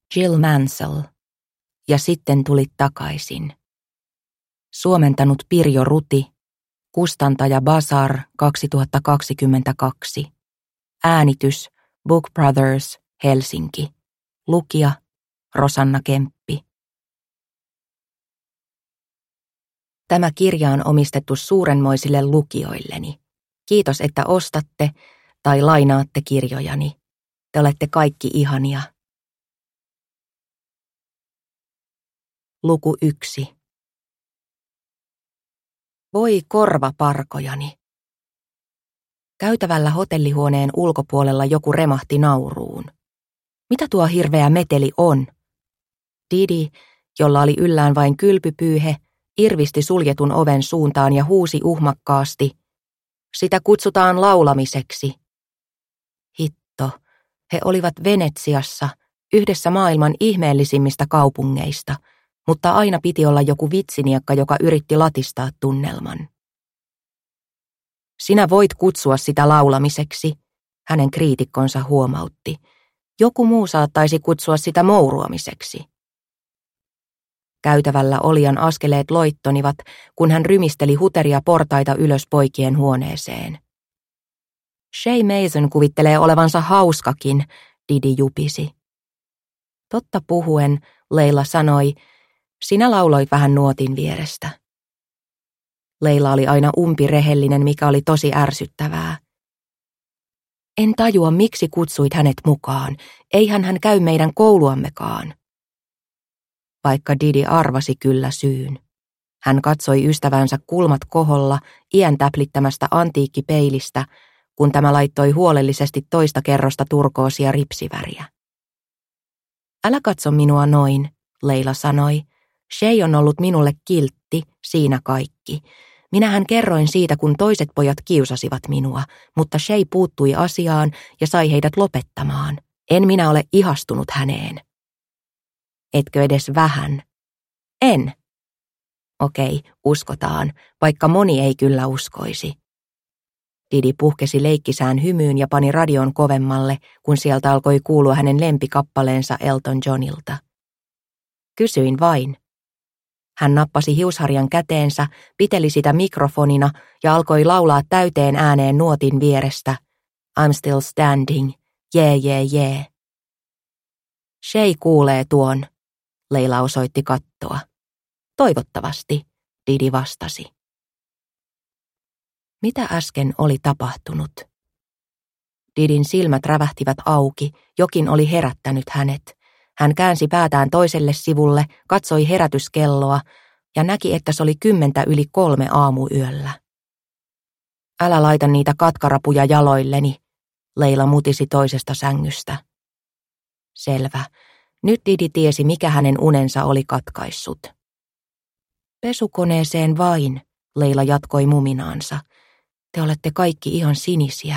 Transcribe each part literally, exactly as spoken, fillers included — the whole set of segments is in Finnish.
Jill Mansell. Ja sitten tulit takaisin. Suomentanut Pirjo Ruti. Kustantaja Bazar kaksituhattakaksikymmentäkaksi. Äänitys Book Brothers, Helsinki. Lukija Rosanna Kemppi. Tämä kirja on omistettu suurenmoisille lukijoilleni. Kiitos, että ostatte tai lainaatte kirjojani. Te olette kaikki ihania. Luku yksi. Voi korvaparkojani. Käytävällä hotellihuoneen ulkopuolella joku remahti nauruun. Mitä tuo hirveä meteli on? Didi, jolla oli yllään vain kylpypyyhe, irvisti suljetun oven suuntaan ja huusi uhmakkaasti. Sitä kutsutaan laulamiseksi. Hitto, he olivat Venetsiassa, yhdessä maailman ihmeellisimmistä kaupungeista, mutta aina piti olla joku vitsiniekka, joka yritti latistaa tunnelman. Sinä voit kutsua sitä laulamiseksi, hänen kriitikkonsa huomautti. Joku muu saattaisi kutsua sitä mouruamiseksi. Käytävällä Olian askeleet loittonivat, kun hän rymisteli huteria portaita ylös poikien huoneeseen. Shay Mason kuvittelee olevansa hauskakin, Didi jupisi. Totta puhuen, Leila sanoi, sinä lauloit vähän nuotin vierestä. Leila oli aina umpirehellinen, mikä oli tosi ärsyttävää. En tajua, miksi kutsuit hänet mukaan. Eihän hän käy meidän kouluammekaan. Vaikka Didi arvasi kyllä syyn. Hän katsoi ystävänsä kulmat koholla iän täplittämästä antiikkipeilistä, kun tämä laittoi huolellisesti toista kerrosta turkoosia ripsiväriä. Älä katso minua noin, Leila sanoi. Shay on ollut minulle kiltti, siinä kaikki. Minähän kerroin siitä, kun toiset pojat kiusasivat minua, mutta Shay puuttui asiaan ja sai heidät lopettamaan. En minä ole ihastunut häneen. Etkö edes vähän? En. Okei, uskotaan, vaikka moni ei kyllä uskoisi. Didi puhkesi leikkisään hymyyn ja pani radion kovemmalle, kun sieltä alkoi kuulua hänen lempikappaleensa Elton Johnilta. Kysyin vain. Hän nappasi hiusharjan käteensä, piteli sitä mikrofonina ja alkoi laulaa täyteen ääneen nuotin vierestä. I'm still standing, jee jee jee. Shay kuulee tuon, Leila osoitti kattoa. Toivottavasti, Didi vastasi. Mitä äsken oli tapahtunut? Didin silmät rävähtivät auki, jokin oli herättänyt hänet. Hän käänsi päätään toiselle sivulle, katsoi herätyskelloa ja näki, että se oli kymmentä yli kolme aamuyöllä. Älä laita niitä katkarapuja jaloilleni, Leila mutisi toisesta sängystä. Selvä. Nyt Didi tiesi, mikä hänen unensa oli katkaissut. Pesukoneeseen vain, Leila jatkoi muminaansa. Te olette kaikki ihan sinisiä.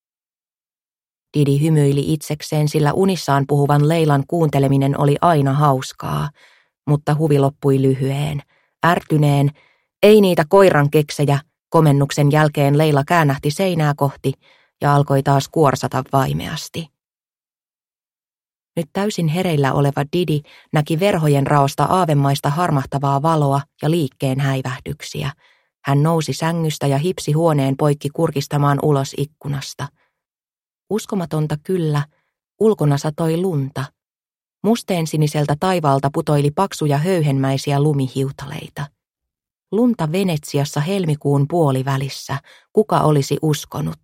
Didi hymyili itsekseen, sillä unissaan puhuvan Leilan kuunteleminen oli aina hauskaa, mutta huvi loppui lyhyeen. Ärtyneen, ei niitä koiran keksejä, komennuksen jälkeen Leila käännähti seinää kohti ja alkoi taas kuorsata vaimeasti. Nyt täysin hereillä oleva Didi näki verhojen raosta aavemaista harmahtavaa valoa ja liikkeen häivähdyksiä. Hän nousi sängystä ja hipsi huoneen poikki kurkistamaan ulos ikkunasta. Uskomatonta kyllä, ulkona satoi lunta. Musteensiniseltä taivaalta putoili paksuja höyhenmäisiä lumihiutaleita. Lunta Venetsiassa helmikuun puolivälissä, kuka olisi uskonut?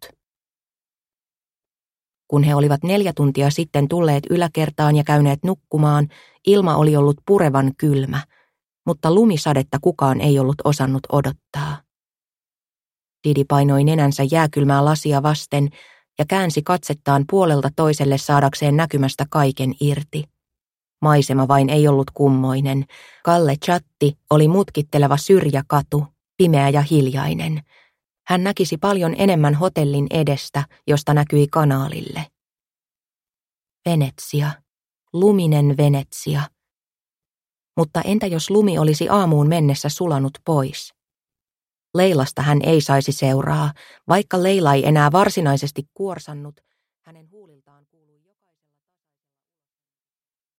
Kun he olivat neljä tuntia sitten tulleet yläkertaan ja käyneet nukkumaan, ilma oli ollut purevan kylmä, mutta lumisadetta kukaan ei ollut osannut odottaa. Didi painoi nenänsä jääkylmää lasia vasten ja käänsi katsettaan puolelta toiselle saadakseen näkymästä kaiken irti. Maisema vain ei ollut kummoinen. Kalle Chatti oli mutkitteleva syrjäkatu, pimeä ja hiljainen. Hän näkisi paljon enemmän hotellin edestä, josta näkyi kanaalille. Venetsia, luminen Venetsia. Mutta entä jos lumi olisi aamuun mennessä sulanut pois? Leilasta hän ei saisi seuraa, vaikka Leila ei enää varsinaisesti kuorsannut, hänen